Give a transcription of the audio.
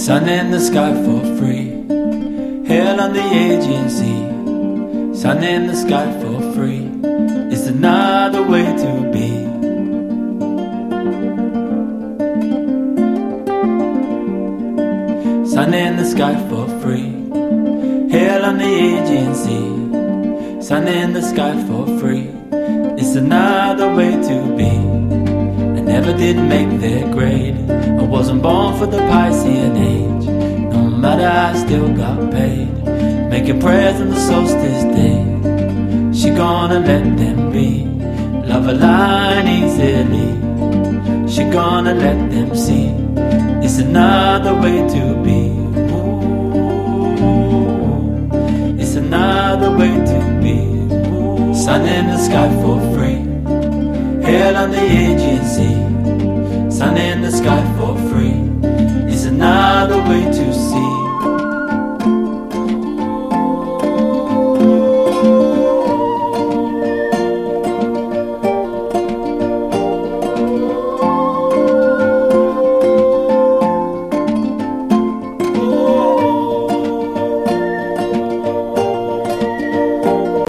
Sun in the sky for free. Hell on the Aegean Sea. Sun in the sky for free. It's another way to be. Sun in the sky for free. Hell on the Aegean Sea. Sun in the sky for free. It's another way to be. I never did make their grade. I wasn't born for the Piscean age. No matter, I still got paid. Making prayers on the solstice day. She gonna let them be. Love a line easily. She gonna let them see. It's another way to be. Ooh, it's another way to be. Sun in the sky for free. Hell on the Aegean Sea. Sun in the sky for free. It's another way to